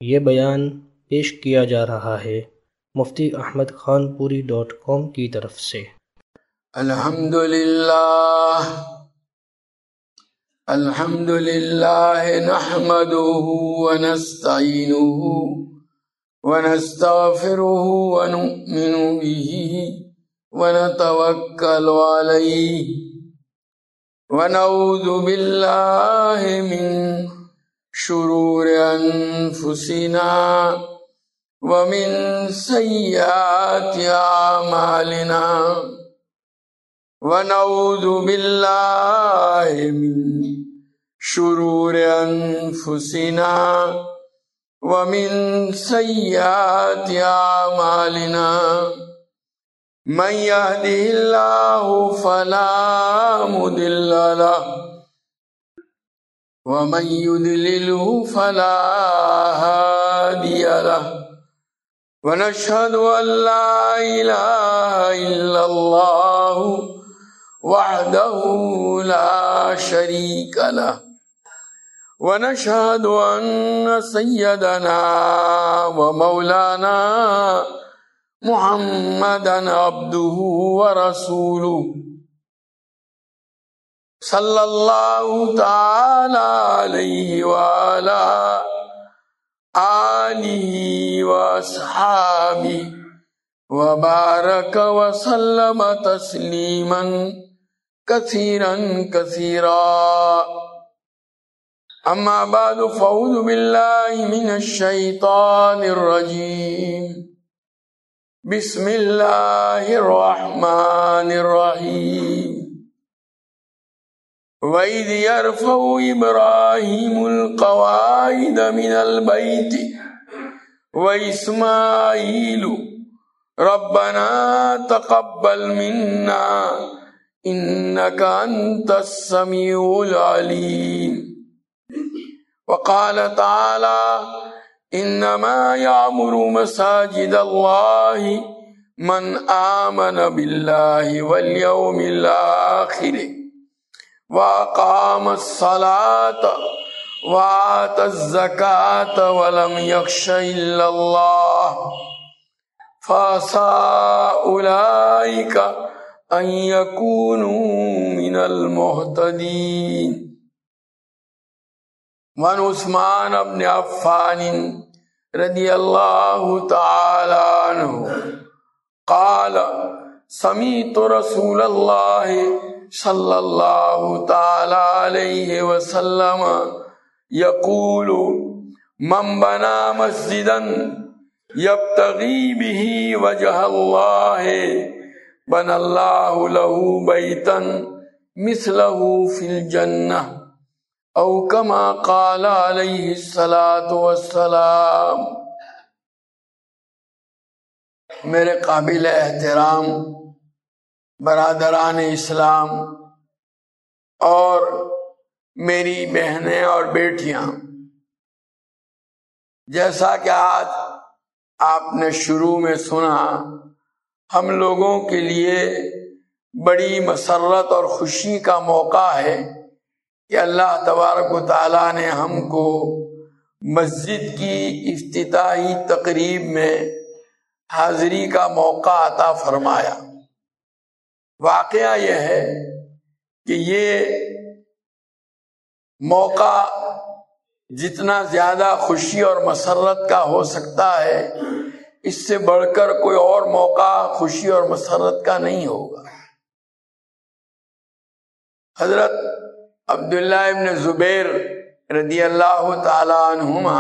یہ بیان پیش کیا جا رہا ہے مفتی احمد خان پوری .com کی طرف سے۔ الحمدللہ نحمده ونستعینه ونستغفره ونؤمن به ونتوکل علیہ ونعوذ باللہ من شرور انفسنا ومن سیئات اعمالنا ونعوذ باللہ من شرور انفسنا ومن سیئات اعمالنا من يهده الله فلا مضل له ومن يضلله فلا هادي له ونشهد أن لا إله إلا الله وحده لا شريك له ونشهد أن سيدنا ومولانا محمدا عبده ورسوله صلى الله تعالى عليه وعلى آله وأصحابه وبارك وسلم تسليما كثيرا كثيرا أما بعد فأعوذ بالله من الشيطان الرجيم بسم الله الرحمن الرحيم وَإِذْ يَرْفَعُ إِبْرَاهِيمُ الْقَوَاعِدَ مِنَ الْبَيْتِ وَإِسْمَاعِيلُ رَبَّنَا تَقَبَّلْ مِنَّا إِنَّكَ أَنْتَ السَّمِيعُ الْعَلِيمُ وَقَالَ تَعَالَى إِنَّمَا يَعْمُرُ مَسَاجِدَ اللَّهِ مَنْ آمَنَ بِاللَّهِ وَالْيَوْمِ الْآخِرِ وَأَقَامَ الصَّلَاةَ وَآتَى الزَّكَاةَ وَلَمْ يَخْشَ إِلَّا اللَّهَ فَعَسَىٰ أُولَٰئِكَ أَن يَكُونُوا مِنَ الْمُهْتَدِينَ وعن عثمان بن عفان رضی اللہ تعالی عنہ قال سمعت رسول اللہ صلی اللہ تعالی علیہ وسلم یقول من بنا مسجدا یبتغی به وجہ اللہ بنى اللہ له بیتا مثلہ فی الجنہ او کما قال علیہ الصلاۃ والسلام۔ میرے قابل احترام برادران اسلام اور میری بہنیں اور بیٹیاں، جیسا کہ آج آپ نے شروع میں سنا، ہم لوگوں کے لیے بڑی مسرت اور خوشی کا موقع ہے کہ اللہ تبارک و تعالیٰ نے ہم کو مسجد کی افتتاحی تقریب میں حاضری کا موقع عطا فرمایا۔ واقعہ یہ ہے کہ یہ موقع جتنا زیادہ خوشی اور مسرت کا ہو سکتا ہے، اس سے بڑھ کر کوئی اور موقع خوشی اور مسرت کا نہیں ہوگا۔ حضرت عبداللہ ابن زبیر رضی اللہ تعالی عنہما،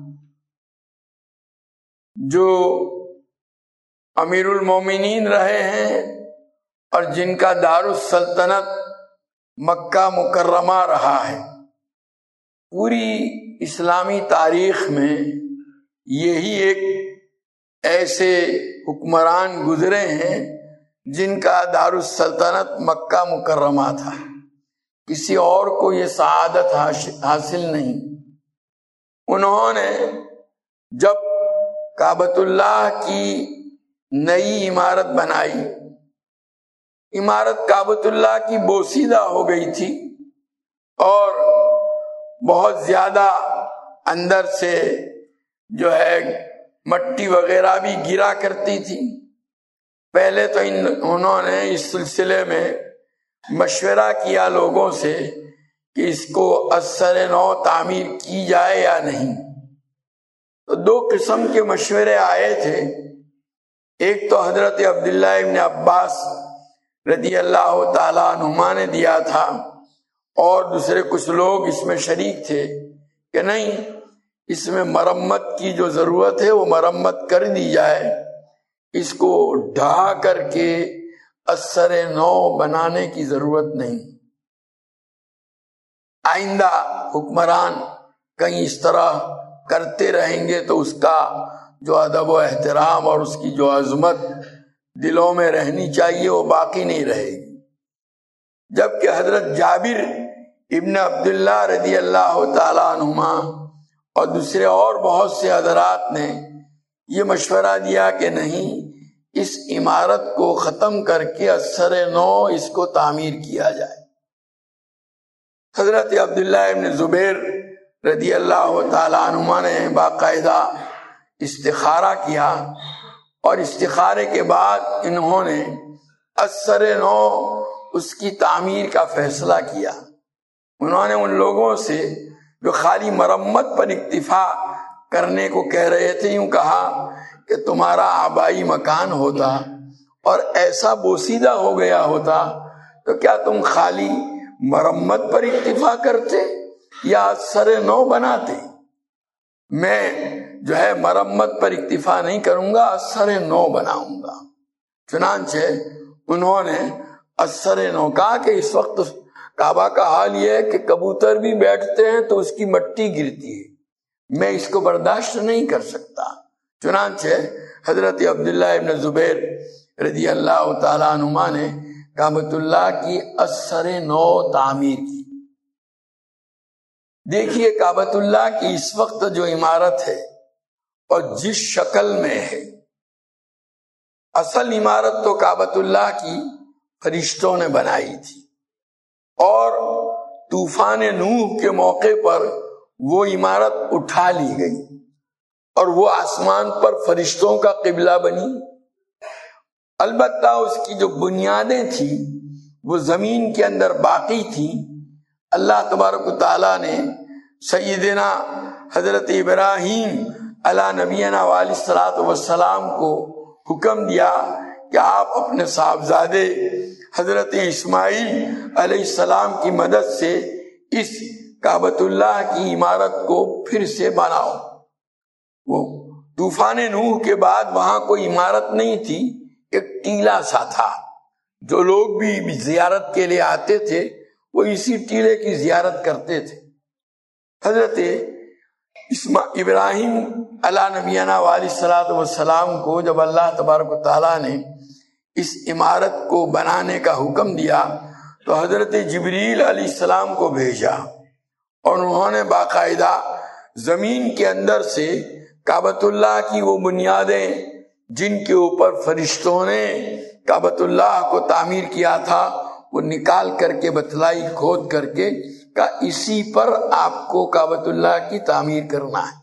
جو امیر المومنین رہے ہیں اور جن کا دارالسلطنت مکہ مکرمہ رہا ہے، پوری اسلامی تاریخ میں یہی ایک ایسے حکمران گزرے ہیں جن کا دارالسلطنت مکہ مکرمہ تھا، کسی اور کو یہ سعادت حاصل نہیں۔ انہوں نے جب کعبۃ اللہ کی نئی عمارت بنائی، عمارت کعبۃ اللہ کی بوسیدہ ہو گئی تھی اور بہت زیادہ اندر سے جو ہے مٹی وغیرہ بھی گرا کرتی تھی۔ پہلے تو انہوں نے اس سلسلے میں مشورہ کیا لوگوں سے کہ اس کو اثر نو تعمیر کی جائے یا نہیں۔ تو دو قسم کے مشورے آئے تھے، ایک تو حضرت عبداللہ ابن عباس رضی اللہ تعالیٰ عنہما نے دیا تھا، اور دوسرے کچھ لوگ اس میں شریک تھے کہ نہیں، اس میں مرمت کی جو ضرورت ہے وہ مرمت کر دی جائے، اس کو ڈھا کر کے اثر نو بنانے کی ضرورت نہیں۔ آئندہ حکمران کہیں اس طرح کرتے رہیں گے تو اس کا جو ادب و احترام اور اس کی جو عظمت دلوں میں رہنی چاہیے وہ باقی نہیں رہے گی۔ جبکہ حضرت جابر ابن عبداللہ رضی اللہ تعالیٰ عنہما اور دوسرے اور بہت سے حضرات نے یہ مشورہ دیا کہ نہیں، اس عمارت کو ختم کر کے اثر نو اس کو تعمیر کیا جائے۔ حضرت عبداللہ ابن زبیر رضی اللہ تعالیٰ عنہما نے باقاعدہ استخارہ کیا، اور استخارے کے بعد انہوں نے اثر نو اس کی تعمیر کا فیصلہ کیا۔ انہوں نے ان لوگوں سے جو خالی مرمت پر اکتفا کرنے کو کہہ رہے تھے یوں کہا کہ تمہارا آبائی مکان ہوتا اور ایسا بوسیدہ ہو گیا ہوتا تو کیا تم خالی مرمت پر اکتفا کرتے یا اثر نو بناتے؟ میں جو ہے مرمت پر اکتفا نہیں کروں گا، اثر نو بناؤں گا۔ چنانچہ انہوں نے اثر نو کہا کہ اس وقت کعبہ کا حال یہ ہے کہ کبوتر بھی بیٹھتے ہیں تو اس کی مٹی گرتی ہے، میں اس کو برداشت نہیں کر سکتا۔ چنانچہ حضرت عبداللہ ابن زبیر رضی اللہ تعالیٰ عنہما نے کعبۃ اللہ کی اثر نو تعمیر کی۔ دیکھیے کعبۃ اللہ کی اس وقت جو عمارت ہے اور جس شکل میں ہے، اصل عمارت تو کعبۃ اللہ کی فرشتوں نے بنائی تھی، اور طوفان نوح کے موقع پر وہ عمارت اٹھا لی گئی اور وہ آسمان پر فرشتوں کا قبلہ بنی۔ البتہ اس کی جو بنیادیں تھیں وہ زمین کے اندر باقی تھیں۔ اللہ تبارک و تعالیٰ نے سیدنا حضرت ابراہیم علی نبینا علیہ الصلوۃ والسلام کو حکم دیا کہ آپ اپنے صاحبزادے حضرت اسماعیل علیہ السلام کی مدد سے اس کعبۃ اللہ کی عمارت کو پھر سے بناؤ۔ وہ طوفان نوح کے بعد وہاں کوئی عمارت نہیں تھی، ایک ٹیلہ سا تھا۔ جو لوگ بھی زیارت کے لیے آتے تھے وہ اسی ٹیلے کی زیارت کرتے تھے۔ حضرت ابراہیم علیہ نبینا علیہ الصلوۃ والسلام کو جب اللہ تبارک و تعالیٰ نے اس عمارت کو بنانے کا حکم دیا تو حضرت جبریل علیہ السلام کو بھیجا، اور انہوں نے باقاعدہ زمین کے اندر سے کعبۃ اللہ کی وہ بنیادیں جن کے اوپر فرشتوں نے کعبۃ اللہ کو تعمیر کیا تھا وہ نکال کر کے بتلائی، کھود کر کے کہ اسی پر آپ کو کعبۃ اللہ کی تعمیر کرنا ہے۔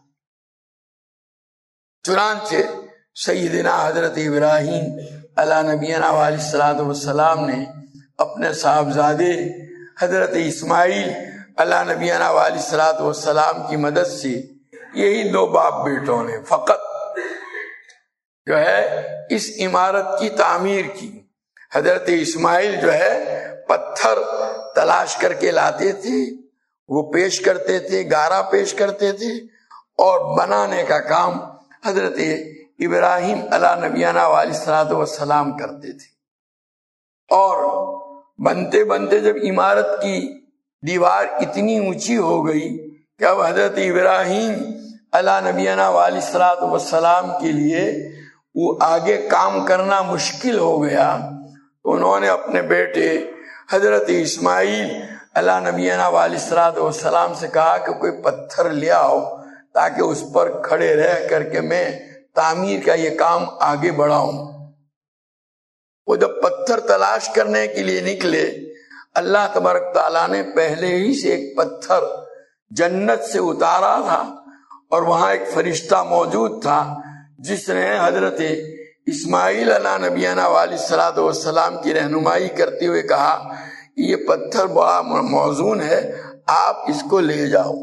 چنانچہ سیدنا حضرت ابراہیم علی نبینا علیہ الصلوۃ والسلام نے اپنے صاحبزادے حضرت اسماعیل علی نبینا علیہ الصلوۃ والسلام کی مدد سے یہی دو باپ بیٹوں نے فقط جو ہے اس عمارت کی تعمیر کی۔ حضرت اسماعیل جو ہے پتھر تلاش کر کے لاتے تھے، وہ پیش کرتے تھے، گارا پیش کرتے تھے، اور بنانے کا کام حضرت ابراہیم علیہ نبینا علیہ الصلوۃ والسلام کرتے تھے۔ اور بنتے بنتے جب عمارت کی دیوار اتنی اونچی ہو گئی کہ اب حضرت ابراہیم علیہ نبینا علیہ الصلوۃ والسلام کے لیے وہ آگے کام کرنا مشکل ہو گیا، تو انہوں نے اپنے بیٹے حضرت اسماعیل علیہ نبینا علیہ الصلوۃ والسلام سے کہا کہ کوئی پتھر لے آؤ تاکہ اس پر کھڑے رہ کر کے میں تعمیر کا یہ کام آگے بڑھاؤں۔ وہ جب پتھر تلاش کرنے کے لیے نکلے، اللہ تبارک تعالیٰ نے پہلے ہی سے ایک پتھر جنت سے اتارا تھا اور وہاں ایک فرشتہ موجود تھا جس نے حضرت اسماعیل علیہ نبینا علیہ الصلوۃ والسلام کی رہنمائی کرتے ہوئے کہا کہ یہ پتھر بڑا موزون ہے، آپ اس کو لے جاؤ۔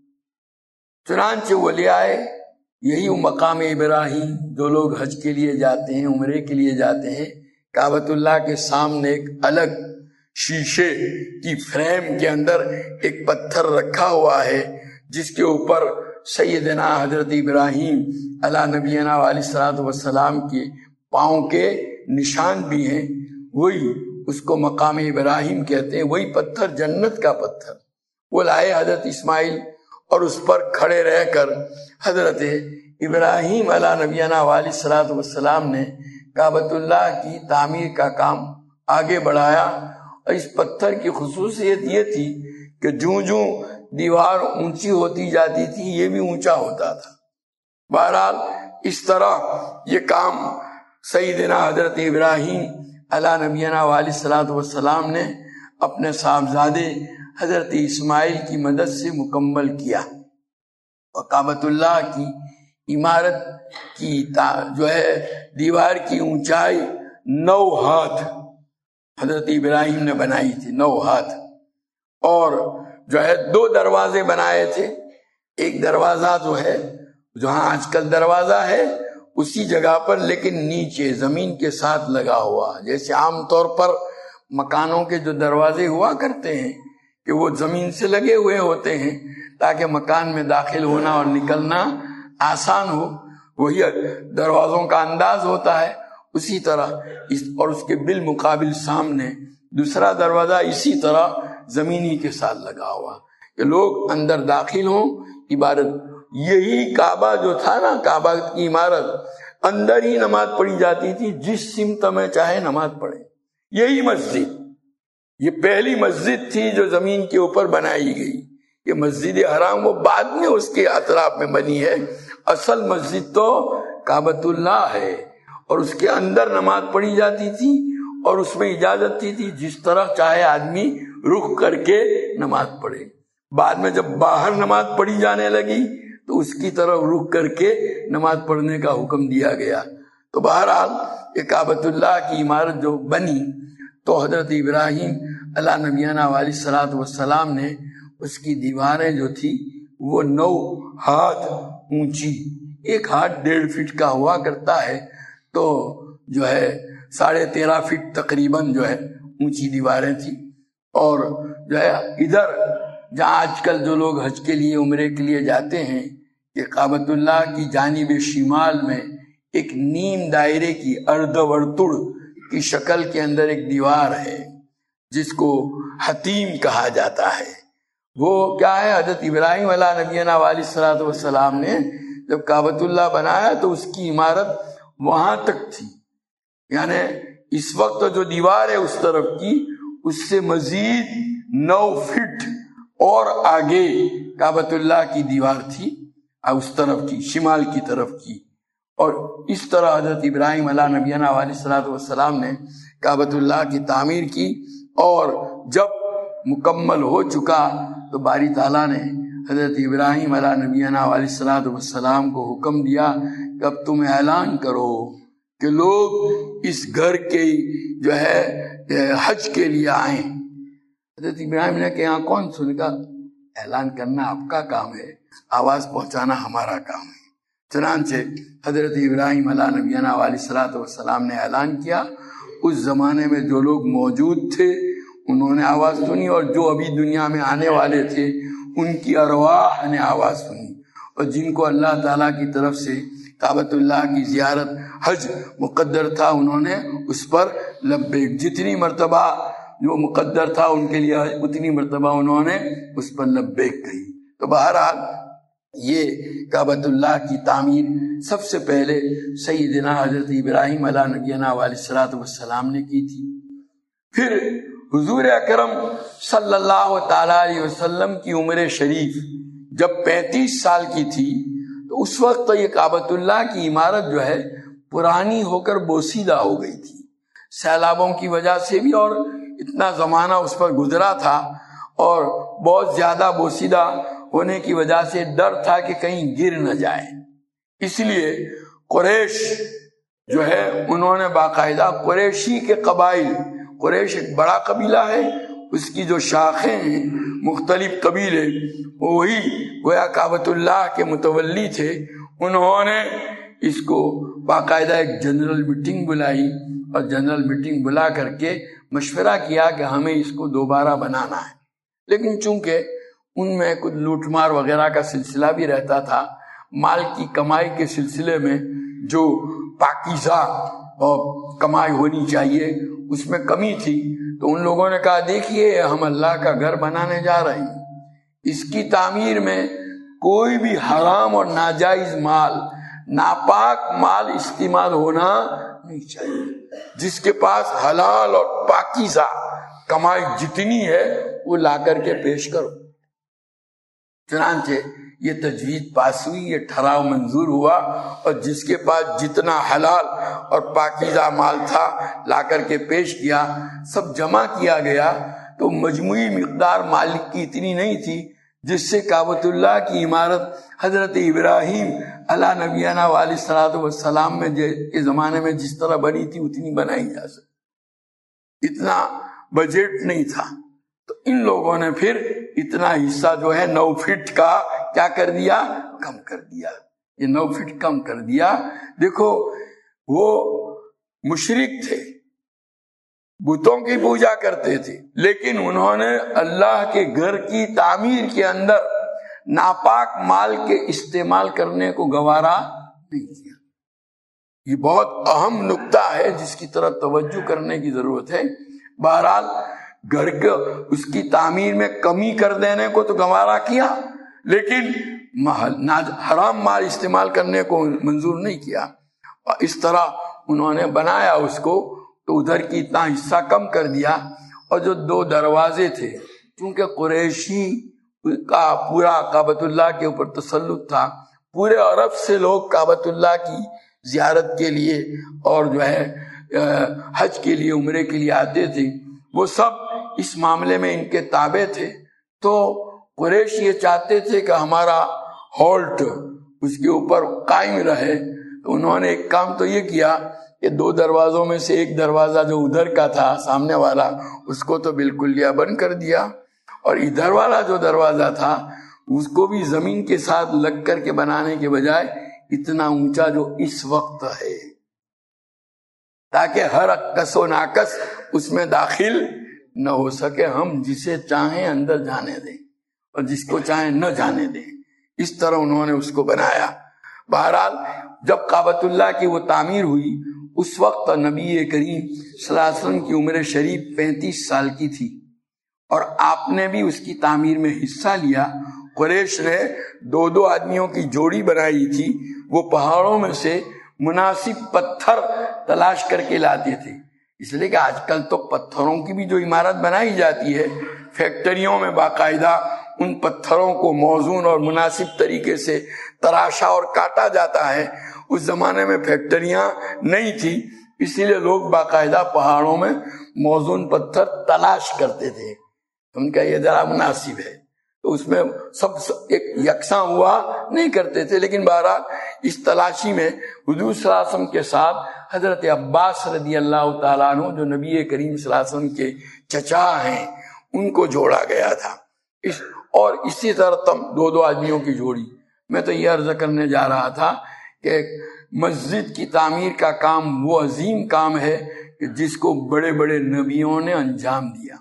چنانچہ وہ لے آئے۔ یہی وہ مقام ابراہیم، جو لوگ حج کے لیے جاتے ہیں، عمرے کے لیے جاتے ہیں، کعبۃ اللہ کے سامنے ایک الگ شیشے کی فریم کے اندر ایک پتھر رکھا ہوا ہے جس کے اوپر سیدنا حضرت ابراہیم علیہ نبینا علیہ الصلوۃ والسلام کے پاؤں کے نشان بھی ہیں۔ وہی اس کو مقام ابراہیم کہتے ہیں، وہی پتھر جنت کا پتھر وہ لائے حضرت اسماعیل، اور اس پر کھڑے رہ کر حضرت ابراہیم علیہ نبینا علیہ الصلوۃ والسلام نے کعبۃ اللہ کی تعمیر کا کام آگے بڑھایا۔ اور اس پتھر کی خصوصیت یہ تھی کہ جوں جوں دیوار اونچی ہوتی جاتی تھی یہ بھی اونچا ہوتا تھا۔ بہرحال اس طرح یہ کام سیدنا حضرت ابراہیم علیہ نبینا علیہ الصلوۃ والسلام نے اپنے صاحبزادے حضرت اسماعیل کی مدد سے مکمل کیا، اور کعبۃ اللہ کی عمارت کی جو ہے دیوار کی اونچائی 9 ہاتھ حضرت ابراہیم نے بنائی تھی، 9 ہاتھ، اور جو ہے 2 دروازے بنائے تھے۔ ایک دروازہ جو ہے جہاں آج کل دروازہ ہے اسی جگہ پر، لیکن نیچے زمین کے ساتھ لگا ہوا، جیسے عام طور پر مکانوں کے جو دروازے ہوا کرتے ہیں کہ وہ زمین سے لگے ہوئے ہوتے ہیں تاکہ مکان میں داخل ہونا اور نکلنا آسان ہو، وہی دروازوں کا انداز ہوتا ہے۔ اسی طرح اور اس کے بالمقابل سامنے دوسرا دروازہ اسی طرح زمینی کے ساتھ لگا ہوا کہ لوگ اندر داخل ہوں، عبادت۔ یہی کعبہ جو تھا نا، کعبہ کی عمارت، اندر ہی نماز پڑھی جاتی تھی، جس سمت میں چاہے نماز پڑھے۔ یہی مسجد، یہ پہلی مسجد تھی جو زمین کے اوپر بنائی گئی۔ یہ مسجد حرام وہ بعد میں اس کے اطراف میں بنی ہے، اصل مسجد تو کعبۃ اللہ ہے، اور اس کے اندر نماز پڑھی جاتی تھی، اور اس میں اجازت تھی جس طرح چاہے آدمی رخ کر کے نماز پڑھے۔ بعد میں جب باہر نماز پڑھی جانے لگی تو اس کی طرف رخ کر کے نماز پڑھنے کا حکم دیا گیا۔ تو بہرحال یہ کعبۃ اللہ کی عمارت جو بنی تو حضرت ابراہیم علیہ نبینا علیہ الصلوۃ والسلام نے اس کی دیواریں جو تھی وہ 9 ہاتھ اونچی، 1 ہاتھ 1.5 فٹ کا ہوا کرتا ہے، تو جو ہے 13.5 فٹ تقریباً جو ہے اونچی دیواریں تھیں۔ اور جو ہے ادھر جہاں آج کل جو لوگ حج کے لیے عمرے کے لیے جاتے ہیں کہ کعبۃ اللہ کی جانب شمال میں ایک نیم دائرے کی ارد ورتڑ کی شکل کے اندر ایک دیوار ہے جس کو حتیم کہا جاتا ہے۔ وہ کیا ہے، حضرت ابراہیم علیہ نبینا علیہ الصلوۃ والسلام نے جب کعبۃ اللہ بنایا تو اس کی عمارت وہاں تک تھی، یعنی اس وقت جو دیوار ہے اس طرف کی، اس سے مزید 9 فٹ اور آگے کعبۃ اللہ کی دیوار تھی، اس طرف کی، شمال کی طرف کی۔ اور اس طرح حضرت ابراہیم علیہ نبینا علیہ الصلوۃ والسلام نے کعبۃ اللہ کی تعمیر کی، اور جب مکمل ہو چکا تو باری تعالیٰ نے حضرت ابراہیم علیہ نبینا علیہ الصلوۃ والسلام کو حکم دیا کہ اب تم اعلان کرو کہ لوگ اس گھر کے جو ہے حج کے لیے آئیں۔ حضرت ابراہیم نے کہ یہاں کون سنے گا؟ اعلان کرنا آپ کا کام ہے، آواز پہنچانا ہمارا کام ہے۔ چنانچہ حضرت ابراہیم علیہ نبینا علیہ الصلوۃ والسلام نے اعلان کیا۔ اس زمانے میں جو لوگ موجود تھے انہوں نے آواز سنی، اور جو ابھی دنیا میں آنے والے تھے ان کی ارواح نے آواز سنی، اور جن کو اللہ تعالیٰ کی طرف سے کعبۃ اللہ کی زیارت حج مقدر تھا انہوں نے اس پر لبیک، جتنی مرتبہ جو مقدر تھا ان کے لیے اتنی مرتبہ انہوں نے اس پر لبیک کہی۔ تو بہرحال یہ کعبۃ اللہ کی تعمیر سب سے پہلے سیدنا حضرت ابراہیم علیہ نبینا علیہ الصلوۃ والسلام نے کی تھی۔ پھر حضور اکرم صلی اللہ تعالی علیہ وسلم کی عمر شریف جب 35 سال کی تھی تو اس وقت یہ کعبۃ اللہ کی عمارت جو ہے پرانی ہو کر بوسیدہ ہو گئی تھی، سیلابوں کی وجہ سے بھی، اور اتنا زمانہ اس پر گزرا تھا اور بہت زیادہ بوسیدہ ہونے کی وجہ سے ڈر تھا کہ کہیں گر نہ جائے، اس لیے قریش جو ہے انہوں نے باقاعدہ قریشی کے قبائل، قریش ایک بڑا قبیلہ ہے، اس کی جو شاخیں ہیں مختلف قبیلے، وہی گویا کعبۃ اللہ کے متولی تھے، انہوں نے اس کو باقاعدہ ایک جنرل میٹنگ بلائی اور جنرل میٹنگ بلا کر کے مشورہ کیا کہ ہمیں اس کو دوبارہ بنانا ہے، لیکن چونکہ ان میں کچھ لوٹ مار وغیرہ کا سلسلہ بھی رہتا تھا، مال کی کمائی کے سلسلے میں جو پاکیزہ اور کمائی ہونی چاہیے اس میں کمی تھی، تو ان لوگوں نے کہا دیکھیے ہم اللہ کا گھر بنانے جا رہے ہیں، اس کی تعمیر میں کوئی بھی حرام اور ناجائز مال، ناپاک مال استعمال ہونا نہیں چاہیے، جس کے پاس حلال اور پاکیزہ کمائی جتنی ہے وہ لا کر کے پیش کرو۔ چنانچہ یہ تجویز پاس ہوئی، یہ ٹھراؤ منظور ہوا، اور جس کے پاس جتنا حلال اور پاکیزہ مال تھا لا کر کے پیش کیا، سب جمع کیا گیا، تو مجموعی مقدار مالک کی اتنی نہیں تھی جس سے کعبۃ اللہ کی عمارت حضرت ابراہیم علیہ نبینا علیہ الصلوۃ والسلام میں کے زمانے میں جس طرح بنی تھی اتنی بنائی جا سکتی، اتنا بجٹ نہیں تھا۔ تو ان لوگوں نے پھر اتنا حصہ جو ہے 9 فٹ کا کیا کر دیا، کم کر دیا، یہ 9 فٹ کم کر دیا۔ دیکھو وہ مشرک تھے، بتوں کی پوجا کرتے تھے، لیکن انہوں نے اللہ کے گھر کی تعمیر کے اندر ناپاک مال کے استعمال کرنے کو گوارا نہیں کیا۔ یہ بہت اہم نقطہ ہے جس کی طرف توجہ کرنے کی ضرورت ہے۔ بہرحال گھر کے اس کی تعمیر میں کمی کر دینے کو تو گوارا کیا، لیکن حرام مال استعمال کرنے کو منظور نہیں کیا، اور اس طرح انہوں نے بنایا اس کو، تو ادھر کی اتنا حصہ کم کر دیا۔ اور جو 2 دروازے تھے، چونکہ قریشی کا پورا کعبۃ اللہ کے اوپر تسلط تھا، پورے عرب سے لوگ کعبۃ اللہ کی زیارت کے لیے اور جو ہے حج کے لیے، عمرے کے لیے آتے تھے، وہ سب اس معاملے میں ان کے تابع تھے۔ تو قریش یہ چاہتے تھے کہ ہمارا ہالٹ اس کے اوپر قائم رہے، تو انہوں نے ایک کام تو یہ کیا کہ 2 دروازوں میں سے ایک دروازہ جو ادھر کا تھا سامنے والا، اس کو تو بالکل لیا بند کر دیا، اور ادھر والا جو دروازہ تھا اس کو بھی زمین کے ساتھ لگ کر کے بنانے کے بجائے اتنا اونچا جو اس وقت ہے، تاکہ ہر کس و ناقص اس میں داخل نہ ہو سکے، ہم جسے چاہیں اندر جانے دیں اور جس کو چاہیں نہ جانے دیں، اس طرح انہوں نے اس کو بنایا۔ بہرحال جب کعبۃ اللہ کی وہ تعمیر ہوئی، اس وقت نبی کریم صلی اللہ علیہ وسلم کی عمر شریف 35 سال کی تھی، اور آپ نے بھی اس کی تعمیر میں حصہ لیا۔ قریش نے 2 آدمیوں کی جوڑی بنائی تھی، وہ پہاڑوں میں سے مناسب پتھر تلاش کر کے لاتے تھے، اس لیے کہ آج کل تو پتھروں کی بھی جو عمارت بنائی جاتی ہے، فیکٹریوں میں باقاعدہ ان پتھروں کو موزون اور مناسب طریقے سے تراشا اور کاٹا جاتا ہے۔ اس زمانے میں فیکٹریاں نہیں تھی، اسی لیے لوگ باقاعدہ پہاڑوں میں موزون پتھر تلاش کرتے تھے، ان کا یہ ذرا مناسب ہے، تو اس میں سب ایک یکساں ہوا نہیں کرتے تھے، لیکن بہرحال اس تلاشی میں حضور صلی اللہ علیہ وسلم کے ساتھ حضرت عباس رضی اللہ تعالیٰ عنہ جو نبی کریم صلی اللہ علیہ وسلم کے چچا ہیں، ان کو جوڑا گیا تھا۔ اور اسی طرح 2 آدمیوں کی جوڑی۔ میں تو یہ عرض کرنے جا رہا تھا کہ مسجد کی تعمیر کا کام وہ عظیم کام ہے کہ جس کو بڑے بڑے نبیوں نے انجام دیا۔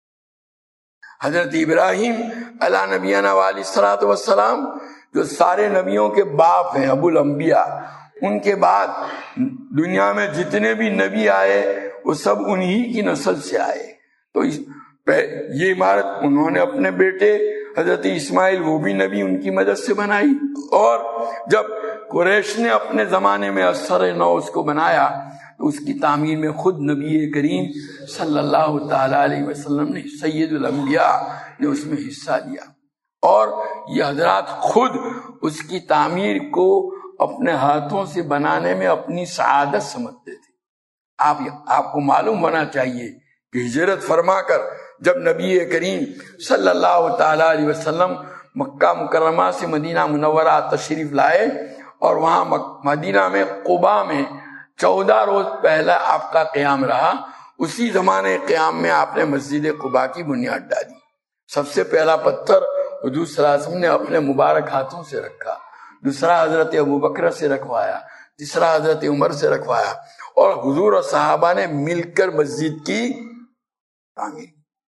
حضرت ابراہیم علیہ نبینا علیہ الصلوۃ والسلام جو سارے نبیوں کے باپ ہیں، ابو الانبیاء، ان کے بعد دنیا میں جتنے بھی نبی آئے وہ سب انہی کی نسل سے آئے۔ تو یہ عمارت انہوں نے اپنے بیٹے حضرت اسماعیل، وہ بھی نبی، ان کی مدد سے بنائی، اور جب قریش نے اپنے زمانے میں اثر نو اس کو بنایا تو اس کی تعمیر میں خود نبی کریم صلی اللہ تعالی علیہ وسلم نے، سید الانبیاء نے اس میں حصہ لیا، اور یہ حضرات خود اس کی تعمیر کو اپنے ہاتھوں سے بنانے میں اپنی سعادت سمجھتے تھے۔ آپ کو معلوم ہونا چاہیے کہ ہجرت فرما کر جب نبی کریم صلی اللہ تعالی علیہ وسلم مکہ مکرمہ سے مدینہ منورہ تشریف لائے اور وہاں مدینہ میں قباء میں 14 روز پہلا آپ کا قیام رہا. اسی زمانے قیام میں آپ نے مسجد قباء کی بنیاد ڈالی. سب سے پہلا پتھر حضور صلی اللہ علیہ وسلم نے اپنے مبارک ہاتھوں سے رکھا, دوسرا حضرت ابوبکر سے رکھوایا, تیسرا حضرت عمر سے رکھوایا, اور حضور اور صحابہ نے مل کر مسجد کی تعمیر.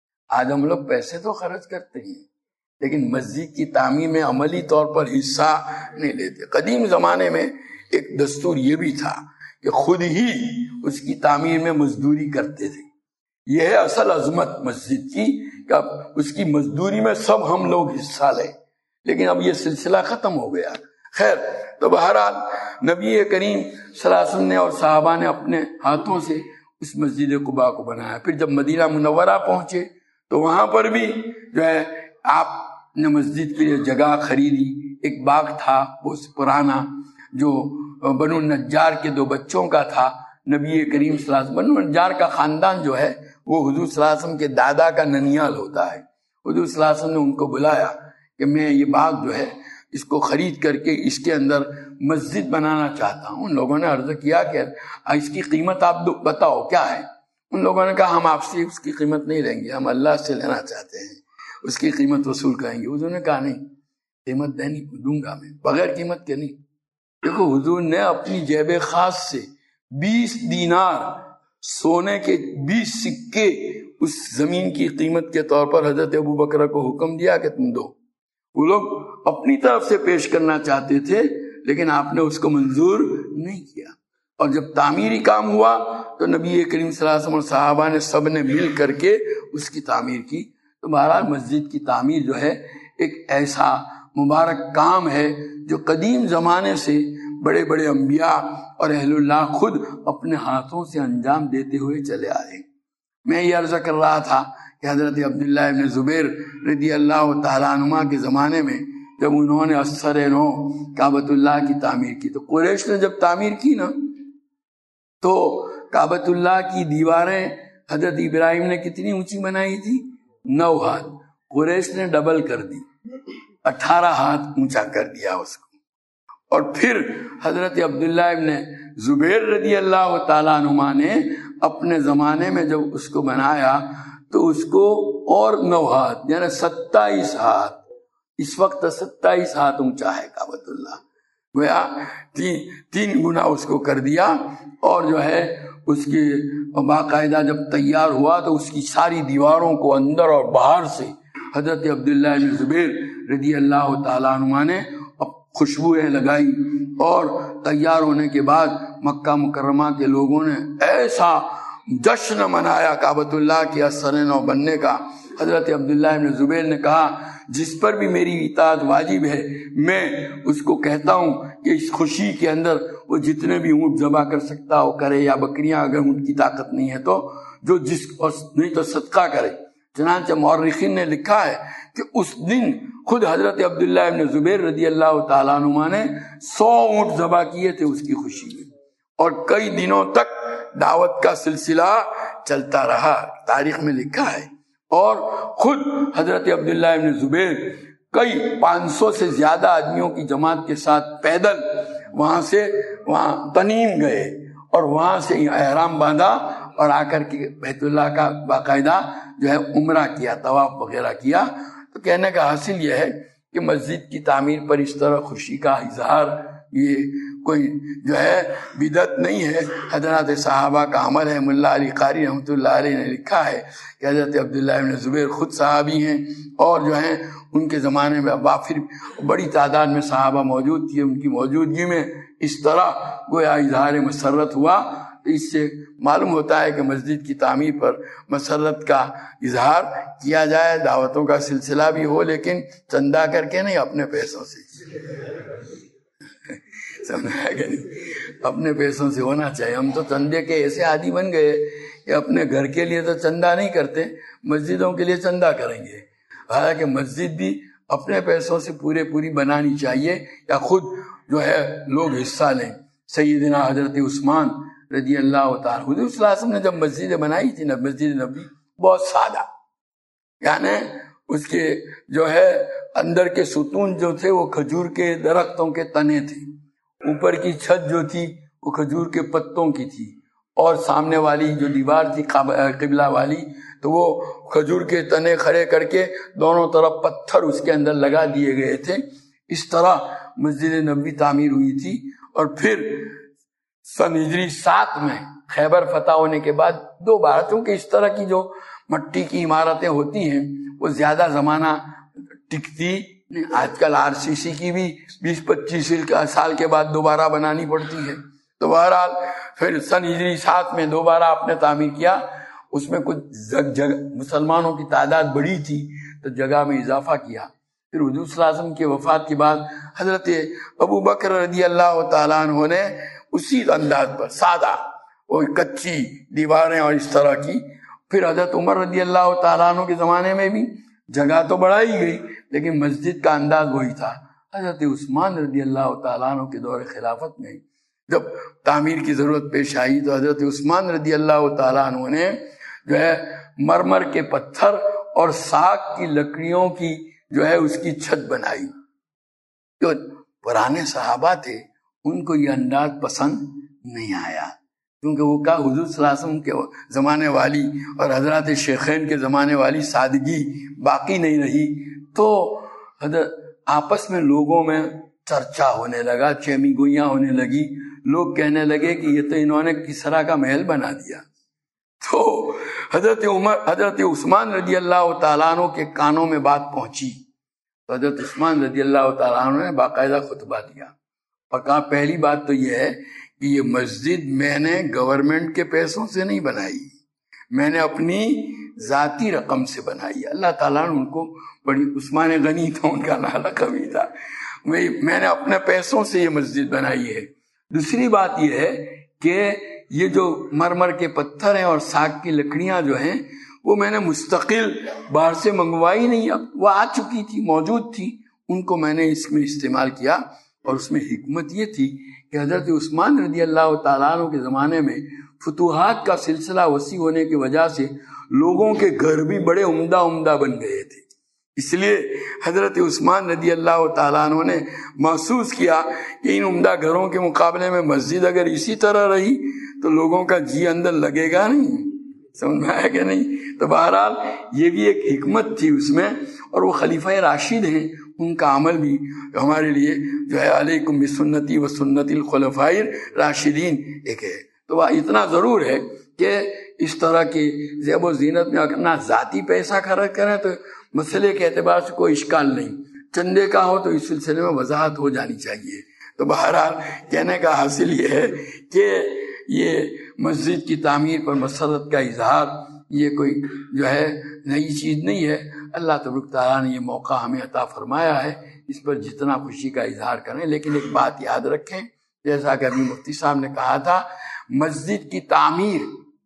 آج ہم لوگ پیسے تو خرچ کرتے ہیں لیکن مسجد کی تعمیر میں عملی طور پر حصہ نہیں لیتے. قدیم زمانے میں ایک دستور یہ بھی تھا کہ خود ہی اس کی تعمیر میں مزدوری کرتے تھے. یہ ہے اصل عظمت مسجد کی کہ اب اس کی مزدوری میں سب ہم لوگ حصہ لیں, لیکن اب یہ سلسلہ ختم ہو گیا. خیر, تو بہرحال نبی کریم صلی اللہ علیہ وسلم نے اور صحابہ نے اپنے ہاتھوں سے اس مسجد قباء کو بنایا. پھر جب مدینہ منورہ پہنچے تو وہاں پر بھی جو ہے آپ نے مسجد کے لیے جگہ خریدی. ایک باغ تھا بہت پرانا جو بنو نجار کے 2 بچوں کا تھا. نبی کریم صلی اللہ علیہ وسلم, بنو نجار کا خاندان جو ہے وہ حضور صلی اللہ علیہ وسلم کے دادا کا ننیال ہوتا ہے. حضور صلی اللہ علیہ وسلم نے ان کو بلایا کہ میں یہ باغ جو ہے اس کو خرید کر کے اس کے اندر مسجد بنانا چاہتا ہوں. ان لوگوں نے عرض کیا کہ اس کی قیمت آپ بتاؤ کیا ہے. ان لوگوں نے کہا ہم آپ سے اس کی قیمت نہیں لیں گے, ہم اللہ سے لینا چاہتے ہیں, اس کی قیمت وصول کریں گے. حضور نے کہا نہیں, قیمت دوں گا میں, بغیر قیمت کے نہیں. دیکھو حضور نے اپنی جیب خاص سے 20 دینار سونے کے 20 سکے اس زمین کی قیمت کے طور پر حضرت ابوبکر کو حکم دیا کہ تم دو. وہ لوگ اپنی طرف سے پیش کرنا چاہتے تھے لیکن آپ نے اس کو منظور نہیں کیا. اور جب تعمیری کام ہوا تو نبی کریم صلی اللہ علیہ وسلم اور صحابہ نے سب نے مل کر کے اس کی تعمیر کی. تو بہرحال مسجد کی تعمیر جو ہے ایک ایسا مبارک کام ہے جو قدیم زمانے سے بڑے بڑے انبیاء اور اہل اللہ خود اپنے ہاتھوں سے انجام دیتے ہوئے چلے آئے. میں یہ عرض کر رہا تھا کہ حضرت عبداللہ ابن زبیر رضی اللہ تعالیٰ عنہ کے زمانے میں جب انہوں نے اثر نو کعبۃ اللہ کی تعمیر کی, تو قریش نے جب تعمیر کی نا تو کعبۃ اللہ کی دیواریں حضرت ابراہیم نے کتنی اونچی بنائی تھی؟ 9 ہاتھ. قریش نے ڈبل کر دی, 18 ہاتھ اونچا کر دیا اس کو. اور پھر حضرت عبداللہ ابن زبیر رضی اللہ تعالیٰ عنہ نے اپنے زمانے میں جب اس کو بنایا تو اس کو اور 9 ہاتھ یعنی 27 ہاتھ, اس وقت 27 ہاتھ اونچا ہے کعبۃ اللہ. گویا 3 گنا اس کو کر دیا. اور جو ہے اس کی باقاعدہ جب تیار ہوا تو اس کی ساری دیواروں کو اندر اور باہر سے حضرت عبداللہ بن زبیر رضی اللہ تعالیٰ عنہ نے خوشبوئیں لگائی. اور تیار ہونے کے بعد مکہ مکرمہ کے لوگوں نے ایسا جشن منایا کعبۃ اللہ کے اثر نو بننے کا. حضرت عبداللہ بن زبیر نے کہا جس پر بھی میری اطاعت واجب ہے میں اس کو کہتا ہوں کہ اس خوشی کے اندر وہ جتنے بھی اونٹ ذبح کر سکتا وہ کرے, یا بکریاں اگر اونٹ کی طاقت نہیں ہے تو جو جس, اور نہیں تو صدقہ کرے. چنانچہ مورخین نے لکھا ہے کہ اس دن خود حضرت عبداللہ ابن زبیر رضی اللہ تعالیٰ عنہ نے 100 اونٹ ذبح کیے تھے اس کی خوشی میں, اور کئی دنوں تک دعوت کا سلسلہ چلتا رہا, تاریخ میں لکھا ہے. اور خود حضرت عبداللہ ابن زبیر کئی 500 سے زیادہ آدمیوں کی جماعت کے ساتھ پیدل وہاں تنیم گئے اور وہاں سے احرام باندھا اور آ کر کے بیت اللہ کا باقاعدہ جو ہے عمرہ کیا, طواف وغیرہ کیا. تو کہنے کا حاصل یہ ہے کہ مسجد کی تعمیر پر اس طرح خوشی کا اظہار یہ کوئی جو ہے بدعت نہیں ہے, حضرات صحابہ کا عمل ہے. ملا علی قاری رحمۃ اللہ علیہ نے لکھا ہے کہ حضرت عبداللہ بن زبیر خود صحابی ہیں اور جو ہیں ان کے زمانے میں وافر بڑی تعداد میں صحابہ موجود تھی. ان کی موجودگی میں اس طرح گویا اظہار مسرت ہوا. اس سے معلوم ہوتا ہے کہ مسجد کی تعمیر پر مسرت کا اظہار کیا جائے, دعوتوں کا سلسلہ بھی ہو, لیکن چندہ کر کے نہیں, اپنے پیسوں سے. سمجھا کہ نہیں, اپنے پیسوں سے ہونا چاہیے. ہم تو چندے کے ایسے عادی بن گئے کہ اپنے گھر کے لیے تو چندہ نہیں کرتے, مسجدوں کے لیے چندہ کریں گے. حالانکہ مسجد بھی اپنے پیسوں سے پوری بنانی چاہیے یا خود جو ہے لوگ حصہ لیں. سیدنا حضرت عثمان رضی اللہ تعالیٰ, حضور صلی اللہ علیہ وسلم نے جب مسجد بنائی تھی نا, مسجد نبی بہت سادہ, یعنی اس کے جو ہے اندر کے ستون جو تھے وہ کھجور کے درختوں کے تنے تھے، اوپر کی چھت جو تھی وہ کھجور کے پتوں کی تھی، اور سامنے والی جو دیوار تھی قبلہ والی تو وہ کھجور کے تنے کھڑے کر کے دونوں طرف پتھر اس کے اندر لگا دیے گئے تھے۔ اس طرح مسجد نبوی تعمیر ہوئی تھی۔ اور پھر سن ہجری 7 میں خیبر فتح ہونے کے بعد دوبارہ، کیونکہ اس طرح کی جو مٹی کی عمارتیں ہوتی ہیں وہ زیادہ زمانہ ٹکتی، آج کل RCC کی بھی 20-25 سال کے بعد دوبارہ بنانی پڑتی ہے۔ تو بہرحال پھر سن ہجری 7 میں دوبارہ آپ نے تعمیر کیا، اس میں کچھ جگہ مسلمانوں کی تعداد بڑی تھی تو جگہ میں اضافہ کیا۔ پھر حضور صلی اللہ علیہ وسلم کی وفات کے بعد حضرت ابو بکر رضی اللہ تعالیٰ عنہ نے اسی انداز پر سادہ وہ کچی دیواریں اور اس طرح کی، پھر حضرت عمر رضی اللہ تعالیٰ عنہ کے زمانے میں بھی جگہ تو بڑھائی گئی لیکن مسجد کا انداز وہی تھا۔ حضرت عثمان رضی اللہ تعالیٰ عنہ کے دور خلافت میں جب تعمیر کی ضرورت پیش آئی تو حضرت عثمان رضی اللہ تعالیٰ عنہ نے جو ہے مرمر کے پتھر اور ساگ کی لکڑیوں کی جو ہے اس کی چھت بنائی۔ جو پرانے صحابہ تھے ان کو یہ انداز پسند نہیں آیا، کیونکہ وہ کہا حضور صلی اللہ علیہ وسلم کے زمانے والی اور حضرات شیخین کے زمانے والی سادگی باقی نہیں رہی۔ تو آپس میں لوگوں میں چرچا ہونے لگا، چیمی گوئیاں ہونے لگی، لوگ کہنے لگے کہ یہ تو انہوں نے کسرا کا محل بنا دیا۔ تو حضرت عثمان رضی اللہ تعالیٰ عنہ کے کانوں میں بات پہنچی تو حضرت عثمان رضی اللہ تعالیٰ عنہ نے باقاعدہ خطبہ دیا اور کہا پہلی بات تو یہ ہے کہ یہ مسجد میں نے گورنمنٹ کے پیسوں سے نہیں بنائی، میں نے اپنی ذاتی رقم سے بنائی۔ اللہ تعالیٰ نے ان کو بڑی، عثمان غنی تھا ان کا لقب بھی تھا، میں نے اپنے پیسوں سے یہ مسجد بنائی ہے۔ دوسری بات یہ ہے کہ یہ جو مرمر کے پتھر ہیں اور ساگ کی لکڑیاں جو ہیں وہ میں نے مستقل باہر سے منگوائی نہیں، وہ آ چکی تھی، موجود تھی، ان کو میں نے اس میں استعمال کیا۔ اور اس میں حکمت یہ تھی کہ حضرت عثمان رضی اللہ تعالیٰ عنہ کے زمانے میں فتوحات کا سلسلہ وسیع ہونے کی وجہ سے لوگوں کے گھر بھی بڑے عمدہ بن گئے تھے، اس لیے حضرت عثمان رضی اللہ تعالیٰ عنہ نے محسوس کیا کہ ان عمدہ گھروں کے مقابلے میں مسجد اگر اسی طرح رہی تو لوگوں کا جی اندر لگے گا نہیں، سمجھ میں آیا کہ نہیں۔ تو بہرحال یہ بھی ایک حکمت تھی اس میں، اور وہ خلیفہ راشد ہیں، ان کا عمل بھی ہمارے لیے جو ہے علیکم بسنتی و سنت الخلفاء راشدین ایک ہے۔ تو اتنا ضرور ہے کہ اس طرح کی زیب و زینت میں اپنا ذاتی پیسہ خرچ کریں تو مسئلے کے اعتبار سے کوئی اشکال نہیں، چندے کا ہو تو اس سلسلے میں وضاحت ہو جانی چاہیے۔ تو بہرحال کہنے کا حاصل یہ ہے کہ یہ مسجد کی تعمیر پر مسرت کا اظہار یہ کوئی جو ہے نئی چیز نہیں ہے، اللہ تبارک تعالیٰ نے یہ موقع ہمیں عطا فرمایا ہے، اس پر جتنا خوشی کا اظہار کریں۔ لیکن ایک بات یاد رکھیں، جیسا کہ ابھی مفتی صاحب نے کہا تھا، مسجد کی تعمیر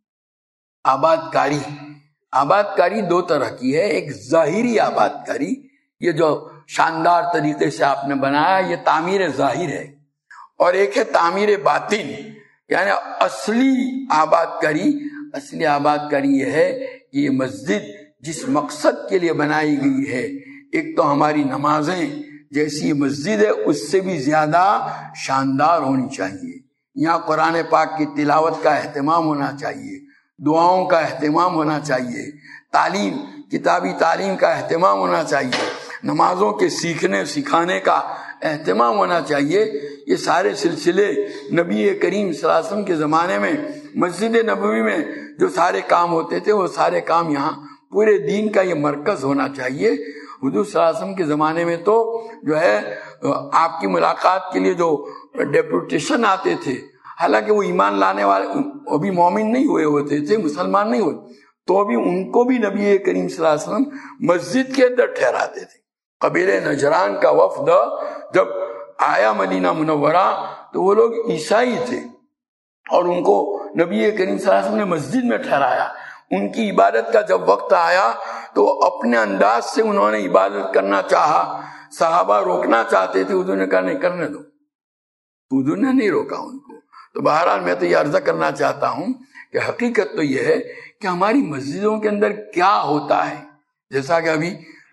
آباد کاری دو طرح کی ہے، ایک ظاہری آباد کاری، یہ جو شاندار طریقے سے آپ نے بنایا یہ تعمیر ظاہر ہے، اور ایک ہے تعمیر باطن یعنی اصلی آباد کاری یہ ہے کہ یہ مسجد جس مقصد کے لیے بنائی گئی ہے، ایک تو ہماری نمازیں جیسی مسجد ہے اس سے بھی زیادہ شاندار ہونی چاہیے، یہاں قرآن پاک کی تلاوت کا اہتمام ہونا چاہیے، دعاؤں کا اہتمام ہونا چاہیے، کتابی تعلیم کا اہتمام ہونا چاہیے، نمازوں کے سیکھنے سکھانے کا اہتمام ہونا چاہیے۔ یہ سارے سلسلے نبی کریم صلی اللہ علیہ وسلم کے زمانے میں مسجد نبوی میں جو سارے کام ہوتے تھے وہ سارے کام یہاں پورے دین کا یہ مرکز ہونا چاہیے۔ حضور صلی اللہ علیہ وسلم کے زمانے میں تو جو ہے آپ کی ملاقات کے لیے جو ڈیپوٹیشن آتے تھے، حالانکہ وہ ایمان لانے والے ابھی مومن نہیں ہوئے ہوتے تھے، مسلمان نہیں ہوئے، تو بھی ان کو بھی نبی کریم صلی اللہ علیہ وسلم مسجد کے اندر ٹھہراتے تھے۔ قبیلہ نجران کا وفد جب آیا مدینہ منورہ تو وہ لوگ عیسائی تھے اور ان کو نبی کریم صلی اللہ علیہ وسلم نے مسجد میں ٹھہرایا۔ ان کی عبادت کا جب وقت آیا تو اپنے انداز سے انہوں نے عبادت کرنا چاہا، صحابہ روکنا چاہتے تھے، حضور نے کہا نہیں کرنے دو، حضور نے نہیں روکا ان کو۔ تو بہرحال میں تو یہ عرض کرنا چاہتا ہوں کہ حقیقت تو یہ ہے کہ ہماری مسجدوں کے اندر کیا ہوتا ہے، جیسا کہ ابھی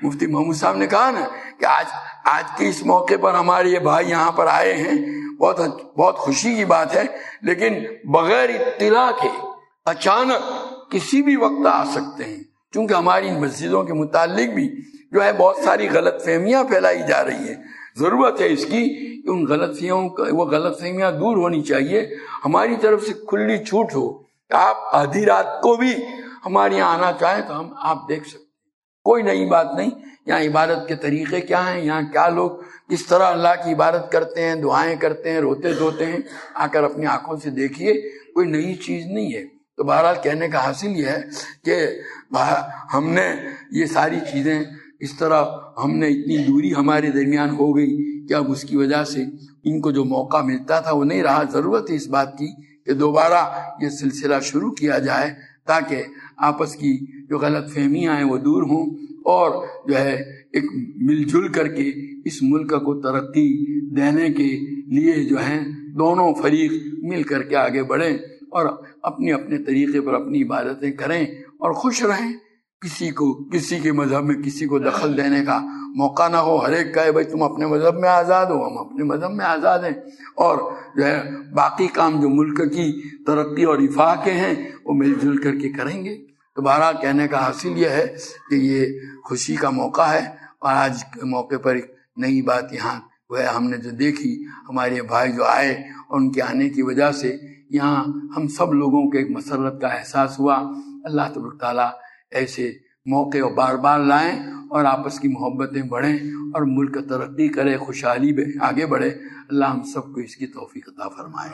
مفتی محمود صاحب نے کہا نا کہ آج کے اس موقع پر ہمارے یہ بھائی یہاں پر آئے ہیں، بہت خوشی کی بات ہے، لیکن بغیر اطلاع کے اچانک کسی بھی وقت آ سکتے ہیں، چونکہ ہماری مسجدوں کے متعلق بھی جو ہے بہت ساری غلط فہمیاں پھیلائی جا رہی ہیں۔ ضرورت ہے اس کی کہ ان غلط فہمیاں دور ہونی چاہیے، ہماری طرف سے کھلی چھوٹ ہو کہ آپ آدھی رات کو بھی ہمارے یہاں آنا چاہیں تو آپ دیکھ سکتے ہیں، کوئی نئی بات نہیں۔ یہاں عبادت کے طریقے کیا ہیں، یہاں کیا لوگ کس طرح اللہ کی عبادت کرتے ہیں، دعائیں کرتے ہیں، روتے دھوتے ہیں، آ کر اپنی آنکھوں سے دیکھیے، کوئی نئی چیز نہیں ہے۔ تو بہرحال کہنے کا حاصل یہ ہے کہ ہم نے یہ ساری چیزیں اس طرح، ہم نے اتنی دوری ہمارے درمیان ہو گئی کہ اب اس کی وجہ سے ان کو جو موقع ملتا تھا وہ نہیں رہا۔ ضرورت ہے اس بات کی کہ دوبارہ یہ سلسلہ شروع کیا جائے تاکہ آپس کی جو غلط فہمیاں ہیں وہ دور ہوں، اور جو ہے ایک مل جل کر کے اس ملک کو ترقی دینے کے لیے جو ہیں دونوں فریق مل کر کے آگے بڑھیں اور اپنے اپنے طریقے پر اپنی عبادتیں کریں اور خوش رہیں۔ کسی کے مذہب میں کسی کو دخل دینے کا موقع نہ ہو، ہر ایک کہے بھائی تم اپنے مذہب میں آزاد ہو، ہم اپنے مذہب میں آزاد ہیں، اور جو ہے باقی کام جو ملک کی ترقی اور رفاہ کے ہیں وہ مل جل کر کے کریں گے۔ تو بہرحال کہنے کا حاصل یہ ہے کہ یہ خوشی کا موقع ہے، اور آج کے موقع پر ایک نئی بات یہاں وہ ہے، ہم نے جو دیکھی، ہمارے بھائی جو آئے اور ان کے آنے کی وجہ سے یہاں ہم سب لوگوں کے ایک مسرت کا احساس ہوا۔ اللہ تبارک تعالیٰ ایسے موقع بار بار لائیں اور آپس کی محبتیں بڑھیں اور ملک ترقی کرے، خوشحالی میں آگے بڑھے۔ اللہ ہم سب کو اس کی توفیق عطا فرمائے۔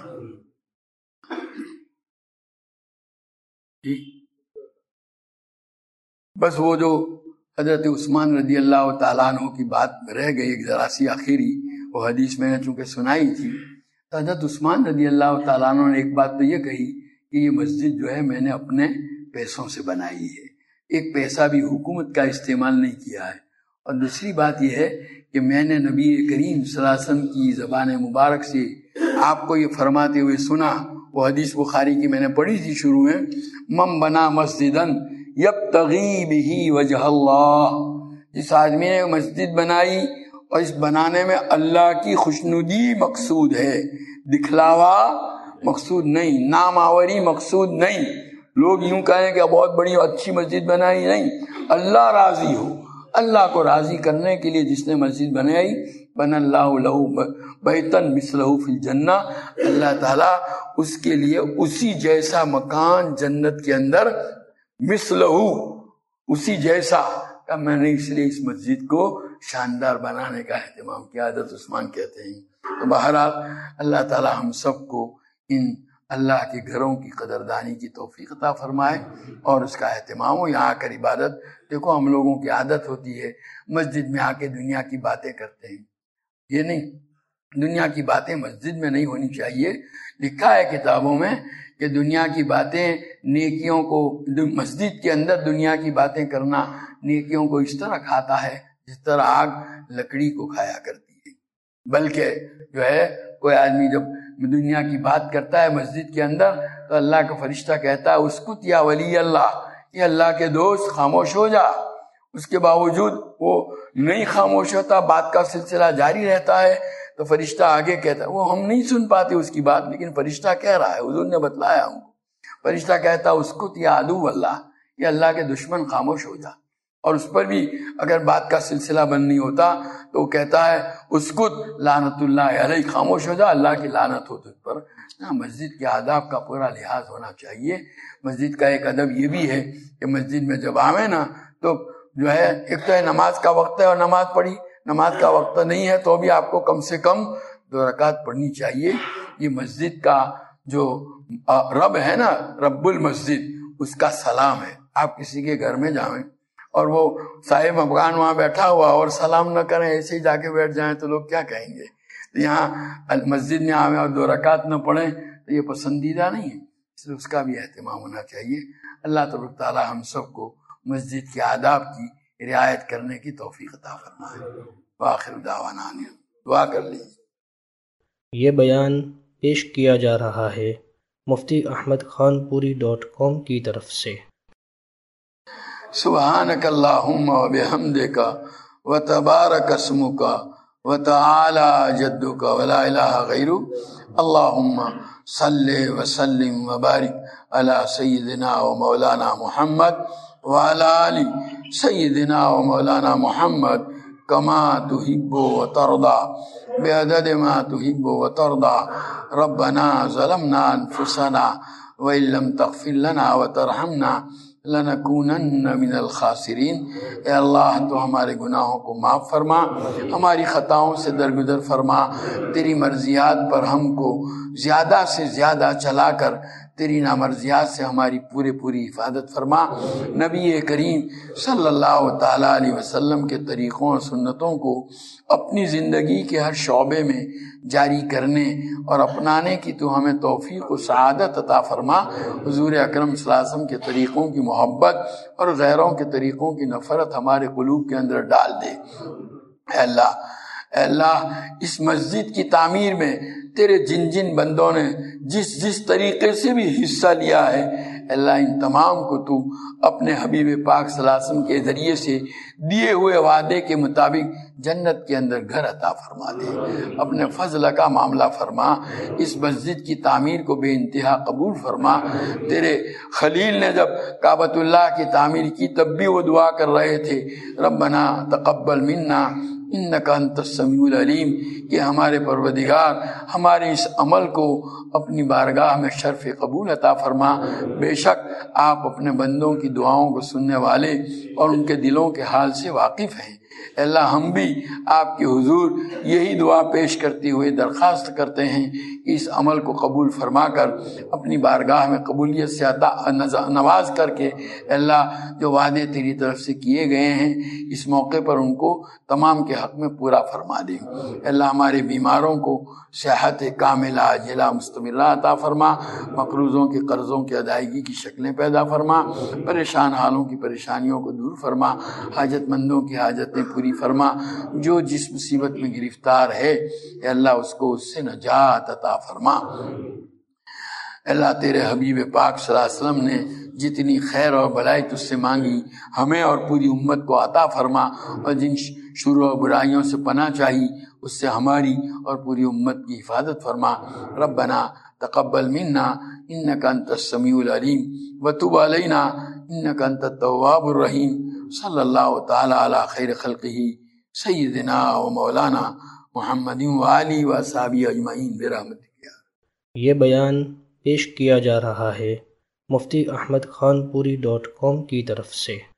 بس وہ جو حضرت عثمان رضی اللہ تعالیٰ عنہ کی بات رہ گئی ایک ذرا سی آخری، وہ حدیث میں نے چونکہ سنائی تھی، تو حضرت عثمان رضی اللہ تعالیٰ عنہ نے ایک بات تو یہ کہی کہ یہ مسجد جو ہے میں نے اپنے پیسوں سے بنائی ہے، ایک پیسہ بھی حکومت کا استعمال نہیں کیا ہے، اور دوسری بات یہ ہے کہ میں نے نبی کریم صلی اللہ علیہ وسلم کی زبان مبارک سے آپ کو یہ فرماتے ہوئے سنا، وہ حدیث بخاری کی میں نے پڑھی تھی شروع میں، من بنا مسجدن یبتغی بہ وجہ اللہ، جس آدمی نے مسجد بنائی اور اس بنانے میں اللہ کی خوشنودی مقصود ہے، دکھلاوا مقصود نہیں، نام آوری مقصود نہیں، لوگ یوں کہیں کہ بہت بڑی اچھی مسجد بنائی، نہیں، اللہ راضی ہو، اللہ کو راضی کرنے کے لیے جس نے مسجد بنائی، بن اللہ لہ بیتن مثلہ فی الجنہ، اللہ تعالیٰ اس کے لیے اسی جیسا مکان جنت کے اندر، مثلہ اسی جیسا، کہ میں نے اس لیے اس مسجد کو شاندار بنانے کا اہتمام کیا، حضرت عثمان کہتے ہیں۔ تو بہرحال اللہ تعالیٰ ہم سب کو ان اللہ کے گھروں کی قدردانی کی توفیق عطا فرمائے اور اس کا اہتمام ہو۔ یہاں آ کر عبادت، دیکھو ہم لوگوں کی عادت ہوتی ہے مسجد میں آ کے دنیا کی باتیں کرتے ہیں، یہ نہیں، دنیا کی باتیں مسجد میں نہیں ہونی چاہیے۔ لکھا ہے کتابوں میں کہ دنیا کی باتیں نیکیوں کو، مسجد کے اندر دنیا کی باتیں کرنا نیکیوں کو اس طرح کھاتا ہے جس طرح آگ لکڑی کو کھایا کرتی ہے۔ بلکہ جو ہے کوئی آدمی جب دنیا کی بات کرتا ہے مسجد کے اندر تو اللہ کا فرشتہ کہتا ہے اسکت یا ولی اللہ، یہ اللہ کے دوست خاموش ہو جا۔ اس کے باوجود وہ نہیں خاموش ہوتا، بات کا سلسلہ جاری رہتا ہے، تو فرشتہ آگے کہتا ہے، وہ ہم نہیں سن پاتے اس کی بات، لیکن فرشتہ کہہ رہا ہے، حضور نے بتلایا ہم کو، فرشتہ کہتا ہے اسکت یا عدو اللہ، یہ اللہ کے دشمن خاموش ہو جا۔ اور اس پر بھی اگر بات کا سلسلہ بند نہیں ہوتا تو وہ کہتا ہے اسکت لعنت اللہ علیہ، خاموش ہو جا، اللہ کی لعنت ہو تجھ پر۔ مسجد کے آداب کا پورا لحاظ ہونا چاہیے۔ مسجد کا ایک ادب یہ بھی ہے کہ مسجد میں جب آویں نا تو جو ہے ایک تو ہے نماز کا وقت ہے اور نماز پڑھی، نماز کا وقت نہیں ہے تو بھی آپ کو کم سے کم 2 رکعت پڑھنی چاہیے۔ یہ مسجد کا جو رب ہے نا، رب المسجد، اس کا سلام ہے۔ آپ کسی کے گھر میں جائیں اور وہ صاحب افغان وہاں بیٹھا ہوا اور سلام نہ کریں، ایسے ہی جا کے بیٹھ جائیں تو لوگ کیا کہیں گے؟ یہاں مسجد میں آویں اور 2 رکعت نہ پڑھیں تو یہ پسندیدہ نہیں ہے، اس لیے اس کا بھی اہتمام ہونا چاہیے۔ اللہ تبارک تعالیٰ ہم سب کو مسجد کے آداب کی رعایت کرنے کی توفیق عطا فرمائے۔ وآخر دعوانا دعا کر لیجیے۔ یہ بیان پیش کیا جا رہا ہے مفتی احمد خان پوری .com کی طرف سے۔ سبحانک اللہم و بحمدک و تبارک اسمک و تعالی جدک و لا الہ غیرک اللہم صلی وسلم وبارک علی سیدنا و مولانا محمد وعلی آل سیدنا و مولانا محمد کما تحب و ترضى بعدد ما تحب و ترضى ربنا ظلمنا انفسنا وإن لم تغفر لنا وترحمنا لنکونن من الخاسرین۔ اے اللہ تو ہمارے گناہوں کو معاف فرما، ہماری خطاؤں سے درگزر فرما، تیری مرضیات پر ہم کو زیادہ سے زیادہ چلا کر تیری نامرضیات سے ہماری پوری حفاظت فرما۔ نبی کریم صلی اللہ تعالیٰ علیہ وسلم کے طریقوں اور سنتوں کو اپنی زندگی کے ہر شعبے میں جاری کرنے اور اپنانے کی تو ہمیں توفیق و سعادت عطا فرما۔ حضور اکرم صلی اللہ علیہ وسلم کے طریقوں کی محبت اور غیروں کے طریقوں کی نفرت ہمارے قلوب کے اندر ڈال دے۔ اے اللہ اس مسجد کی تعمیر میں تیرے جن جن بندوں نے جس طریقے سے بھی حصہ لیا ہے، اللہ ان تمام کو تو اپنے حبیب پاک صلی اللہ علیہ وسلم کے ذریعے سے دیے ہوئے وعدے کے مطابق جنت کے اندر گھر عطا فرما دے۔ اپنے فضل کا معاملہ فرما، اس مسجد کی تعمیر کو بے انتہا قبول فرما۔ تیرے خلیل نے جب کعبۃ اللہ کی تعمیر کی تب بھی وہ دعا کر رہے تھے، ربنا تقبل منا انک انت السمیع العلیم، کہ ہمارے پروردگار ہمارے اس عمل کو اپنی بارگاہ میں شرف قبول عطا فرما۔ بے شک آپ اپنے بندوں کی دعاؤں کو سننے والے اور ان کے دلوں کے حال سے واقف ہیں۔ اے اللہ ہم بھی آپ کے حضور یہی دعا پیش کرتے ہوئے درخواست کرتے ہیں کہ اس عمل کو قبول فرما کر اپنی بارگاہ میں قبولیت سے نواز کر کے اے اللہ جو وعدے تیری طرف سے کیے گئے ہیں اس موقع پر ان کو تمام کے حق میں پورا فرما دے۔ اے اللہ ہمارے بیماروں کو صحت کاملہ عاجلہ مستمرہ عطا فرما، مقروضوں کے قرضوں کی ادائیگی کی شکلیں پیدا فرما، پریشان حالوں کی پریشانیوں کو دور فرما، حاجت مندوں کی حاجتیں پوری فرما، جو جس مصیبت میں گرفتار ہے اے اللہ اس کو اس سے نجات عطا فرما۔ اے اللہ تیرے حبیب پاک صلی اللہ علیہ وسلم نے جتنی خیر اور بلائی تجھ سے مانگی ہمیں اور پوری امت کو عطا فرما، اور جن شرور اور برائیوں سے پناہ چاہی اس سے ہماری اور پوری امت کی حفاظت فرما۔ ربنا تقبل منا انک انت السمیع العلیم وتب علینا انک انت التواب الرحیم۔ صلی اللہ تعالی علی خیر خلقہ سیدنا و مولانا محمد وآلہ وصحبہ اجمعین برحمتک۔ یہ بیان پیش کیا جا رہا ہے مفتی احمد خان پوری .com کی طرف سے۔